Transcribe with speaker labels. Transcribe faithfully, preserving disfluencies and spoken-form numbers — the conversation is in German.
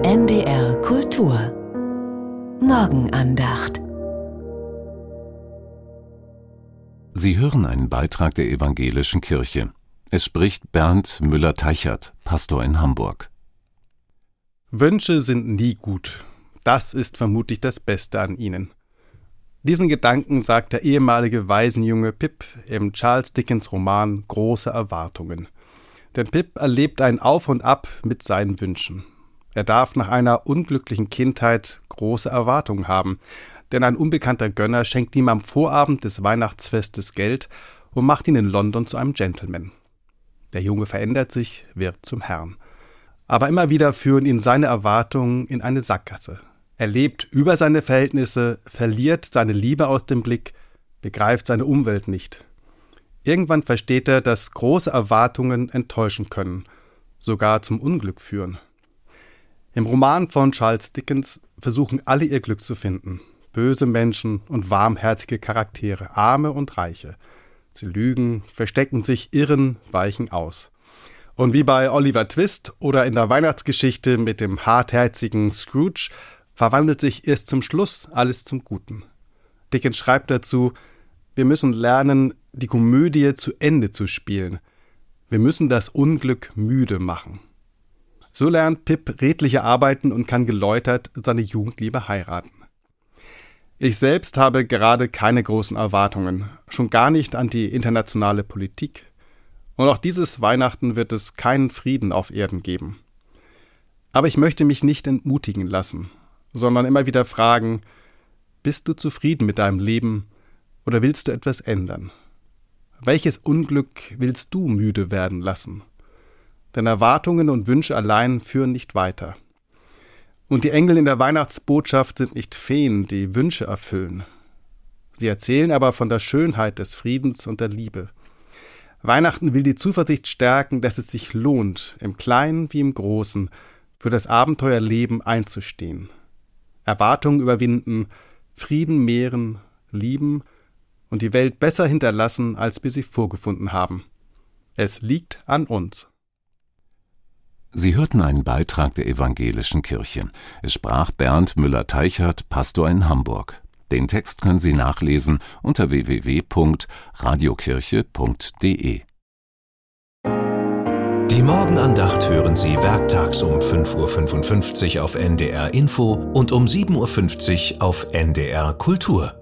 Speaker 1: N D R Kultur Morgenandacht.
Speaker 2: Sie hören einen Beitrag der Evangelischen Kirche. Es spricht Bernd Müller-Teichert, Pastor in Hamburg.
Speaker 3: Wünsche sind nie gut. Das ist vermutlich das Beste an ihnen. Diesen Gedanken sagt der ehemalige Waisenjunge Pip im Charles Dickens Roman Große Erwartungen. Denn Pip erlebt ein Auf und Ab mit seinen Wünschen. Er darf nach einer unglücklichen Kindheit große Erwartungen haben, denn ein unbekannter Gönner schenkt ihm am Vorabend des Weihnachtsfestes Geld und macht ihn in London zu einem Gentleman. Der Junge verändert sich, wird zum Herrn. Aber immer wieder führen ihn seine Erwartungen in eine Sackgasse. Er lebt über seine Verhältnisse, verliert seine Liebe aus dem Blick, begreift seine Umwelt nicht. Irgendwann versteht er, dass große Erwartungen enttäuschen können, sogar zum Unglück führen. Im Roman von Charles Dickens versuchen alle ihr Glück zu finden. Böse Menschen und warmherzige Charaktere, Arme und Reiche. Sie lügen, verstecken sich, irren, weichen aus. Und wie bei Oliver Twist oder in der Weihnachtsgeschichte mit dem hartherzigen Scrooge verwandelt sich erst zum Schluss alles zum Guten. Dickens schreibt dazu: Wir müssen lernen, die Komödie zu Ende zu spielen. Wir müssen das Unglück müde machen. So lernt Pip redliche arbeiten und kann geläutert seine Jugendliebe heiraten. Ich selbst habe gerade keine großen Erwartungen, schon gar nicht an die internationale Politik. Und auch dieses Weihnachten wird es keinen Frieden auf Erden geben. Aber ich möchte mich nicht entmutigen lassen, sondern immer wieder fragen: Bist du zufrieden mit deinem Leben oder willst du etwas ändern? Welches Unglück willst du müde werden lassen? Denn Erwartungen und Wünsche allein führen nicht weiter. Und die Engel in der Weihnachtsbotschaft sind nicht Feen, die Wünsche erfüllen. Sie erzählen aber von der Schönheit des Friedens und der Liebe. Weihnachten will die Zuversicht stärken, dass es sich lohnt, im Kleinen wie im Großen, für das Abenteuerleben einzustehen. Erwartungen überwinden, Frieden mehren, lieben und die Welt besser hinterlassen, als wir sie vorgefunden haben. Es liegt an uns.
Speaker 2: Sie hörten einen Beitrag der Evangelischen Kirche. Es sprach Bernd Müller-Teichert, Pastor in Hamburg. Den Text können Sie nachlesen unter w w w punkt radiokirche punkt d e.
Speaker 4: Die Morgenandacht hören Sie werktags um fünf Uhr fünfundfünfzig auf N D R Info und um sieben Uhr fünfzig auf N D R Kultur.